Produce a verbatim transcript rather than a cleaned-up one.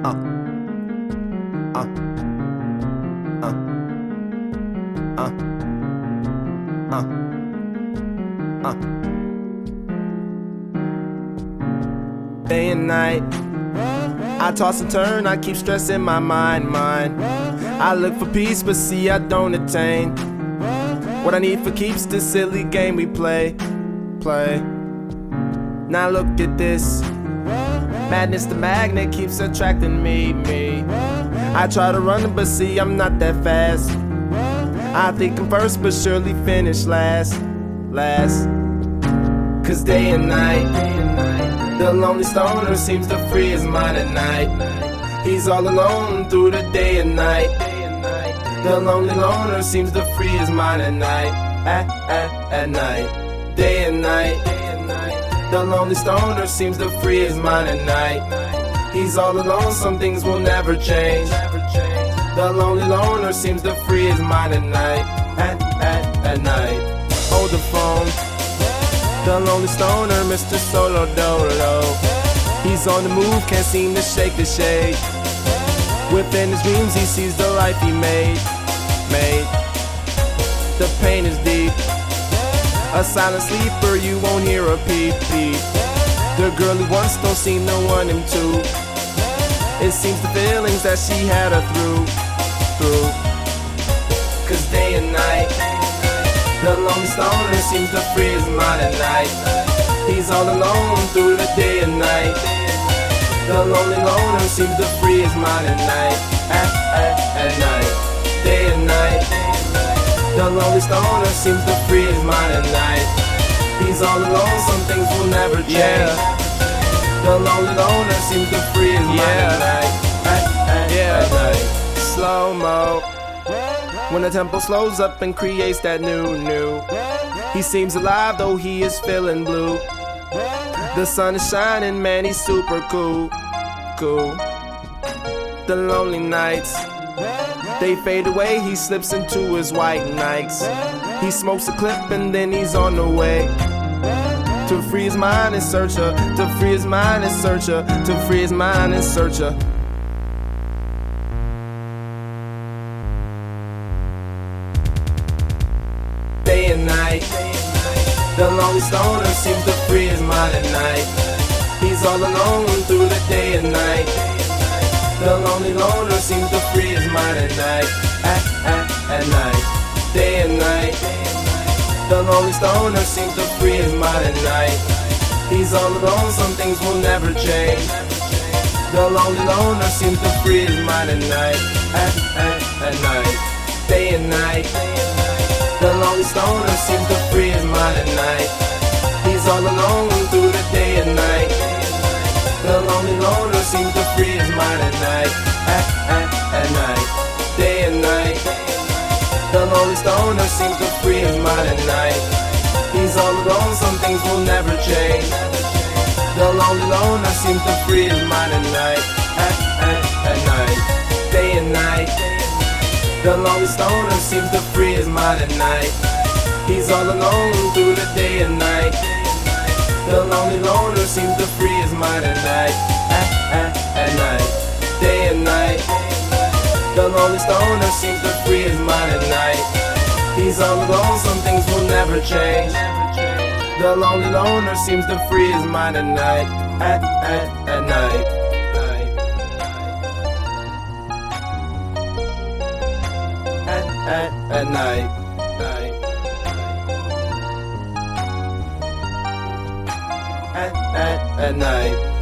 Uh, uh, uh, uh, uh, uh. Day and night, I toss and turn, I keep stressing my mind, mind. I look for peace, but see I don't attain. What I need for keeps this silly game we play, play. Now look at this. Madness, the magnet keeps attracting me, me. I try to run, but see I'm not that fast. I think I'm first, but surely finish last, last. Cause day and night, the lonely stoner seems to free his mind at night. He's all alone through the day and night. The lonely loner seems to free his mind at night, at, at, at night. Day and night, the lonely stoner seems to free his mind at night. He's all alone, some things will never change. The lonely loner seems to free his mind at night, at, at, at night. Hold the phone, the lonely stoner, Mister Solo Dolo. He's on the move, can't seem to shake the shade. Within his dreams he sees the life he made, made. The pain is deep, a silent sleeper, you won't hear a peep, peep. The girl he wants don't seem to want him to. It seems the feelings that she had her through, through. Cause day and night, the lonely stoner seems to free his mind at night. He's all alone through the day and night. The lonely loner seems to free his mind at night, at, at, at night. Day and night, the lonely stoner seems to free his mind at night. He's all alone, some things will never change. Yeah. The lonely loner seems to free his mind yeah. at night, at, at, yeah. at night. Slow-mo, when the tempo slows up and creates that new, new. He seems alive though he is feeling blue. The sun is shining, man, he's super cool, cool. The lonely nights, they fade away, he slips into his white nights. He smokes a clip and then he's on the way. To free his mind and search her, to free his mind and search her, to free his mind and search her. Day and night, the lonely stoner seems to free his mind at night. He's all alone through the day and night. The lonely loner seems to free his mind at night, at, at, at night. Day and night, the lonely stoner seems to free his mind at night. He's all alone, some things will never change. The lonely loner seems to free his mind at night, at, at, at night. Day and night, the lonely stoner seems to free his mind at night. He's all alone through the day and night. The lonely loner seems to free his mind at night, at, at, at night. Day and night, the lonely stoner seems to free his mind at night. He's all alone, some things will never change. The lonely loner seems to free his mind at night, at, at, at night. Day and night, the lonely stoner seems to free his mind at night. He's all alone through the day and night. The lonely loner seems to free his mind at night, at, at, at night. Day and night, the lonely stoner seems to free his mind at night. He's all alone, some things will never change. The lonely loner seems to free his mind at night, at, at, at night. At, at night, night. At, at, at night.